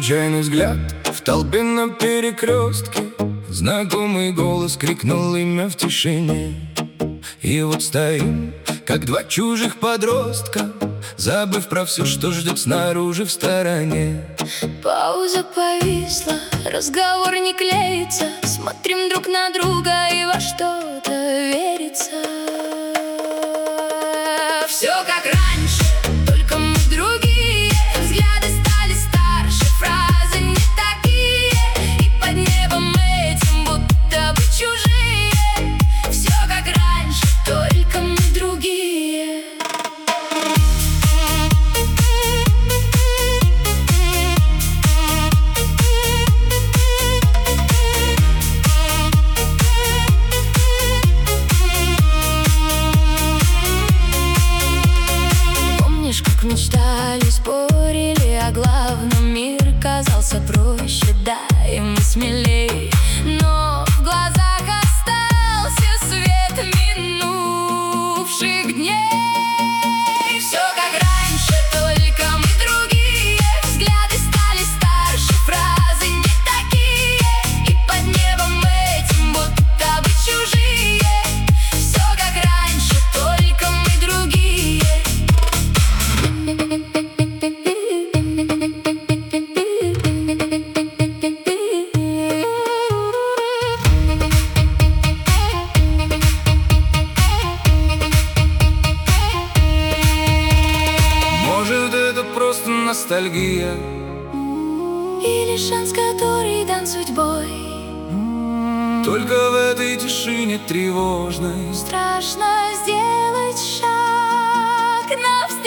Случайный взгляд в толпе на перекрестке, знакомый голос крикнул имя в тишине. И вот стоим, как два чужих подростка, забыв про все, что ждет снаружи в стороне. Пауза повисла, разговор не клеится. Смотрим друг на друга и во что-то верится. Все как раньше, только мы другие. Взгляды стали старше, фразы не такие. И под небом этим будто бы чужие. Все как раньше, только мы другие. Как мечтали, спорили о главном, мир казался проще, да, и мы смелей. Но в глазах остался свет минувших дней. Все как раньше, только мы другие. Взгляды стали старше, фразы не такие. И под небом этим будто бы чужие. Все как раньше, только мы другие. Может, это просто ностальгия, или шанс, который дан судьбой. только в этой тишине тревожной Страшно сделать шаг навстречу.